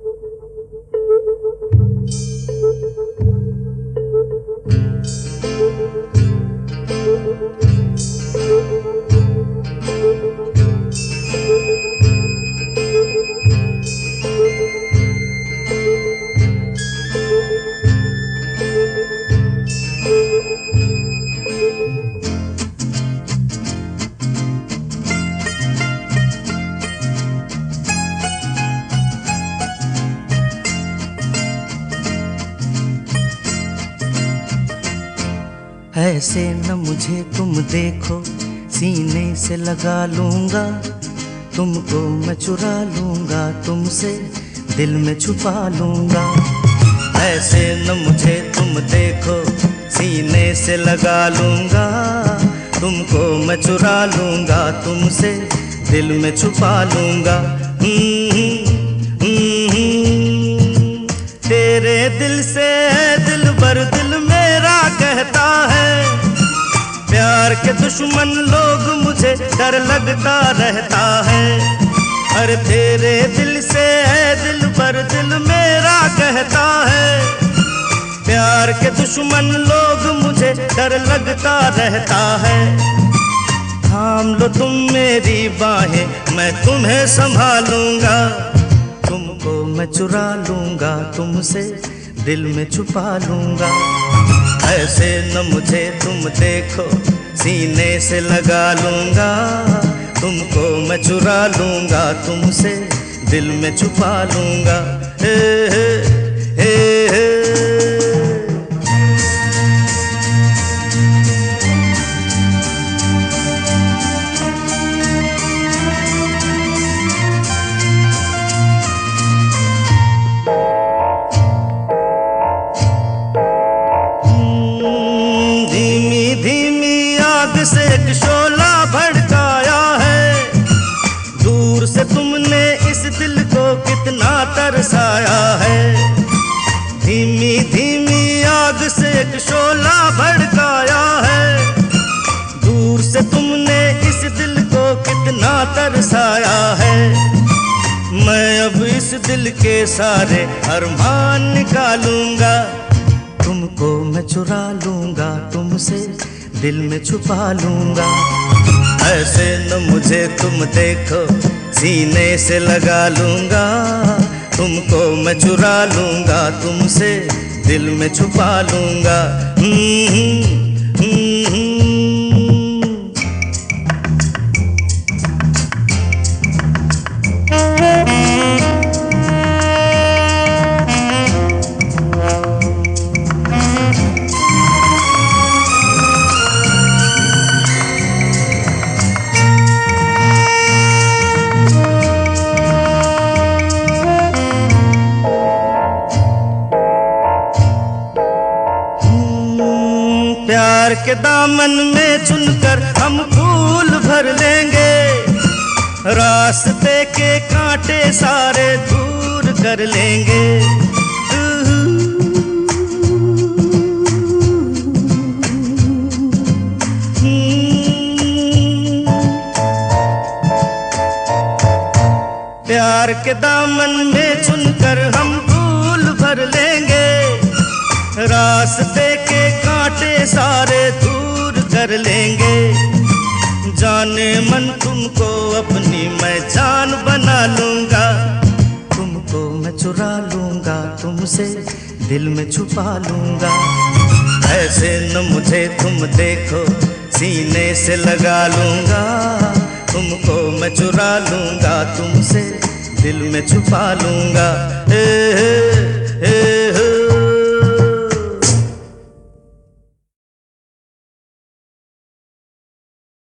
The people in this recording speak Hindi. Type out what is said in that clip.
ऐसे न मुझे तुम देखो, सीने से लगा लूंगा, तुमको मैं चुरा लूंगा, तुमसे दिल में छुपा लूंगा। ऐसे न मुझे तुम देखो, सीने से लगा लूंगा, तुमको मैं चुरा लूंगा, तुमसे दिल में छुपा लूंगा। तेरे दिल से दिल भर दिल मेरा कहता है, प्यार के दुश्मन लोग मुझे डर लगता रहता है। अरे तेरे दिल से दिल भर दिल मेरा कहता है, प्यार के दुश्मन लोग मुझे डर लगता रहता है। थाम लो तुम मेरी बाहें, मैं तुम्हें संभालूंगा, तुमको मैं चुरा लूंगा, तुमसे दिल में छुपा लूंगा। ऐसे न मुझे तुम देखो, सीने से लगा लूंगा, तुमको मैं चुरा लूंगा, तुमसे दिल में छुपा लूंगा। हे हे हे हे। से एक शोला भड़काया है, दूर से तुमने इस दिल को कितना तरसाया है। धीमी धीमी आग से एक शोला भड़काया है, दूर से तुमने इस दिल को कितना तरसाया है। मैं अब इस दिल के सारे अरमान निकालूंगा, तुमको मैं चुरा लूंगा, तुमसे दिल में छुपा लूंगा। ऐसे न मुझे तुम देखो, सीने से लगा लूंगा, तुमको मैं चुरा लूंगा, तुमसे दिल में छुपा लूंगा। प्यार के दामन में चुनकर हम फूल भर लेंगे, रास्ते के कांटे सारे दूर कर लेंगे। प्यार के दामन में चुनकर हम फूल भर लेंगे, रास्ते के कांटे सारे दूर कर लेंगे। जाने मन तुमको अपनी मैं जान बना लूंगा, तुमको मैं चुरा लूंगा, तुमसे दिल में छुपा लूंगा। ऐसे न मुझे तुम देखो, सीने से लगा लूंगा, तुमको मैं चुरा लूंगा, तुमसे दिल में छुपा लूंगा। हे हे हे हे।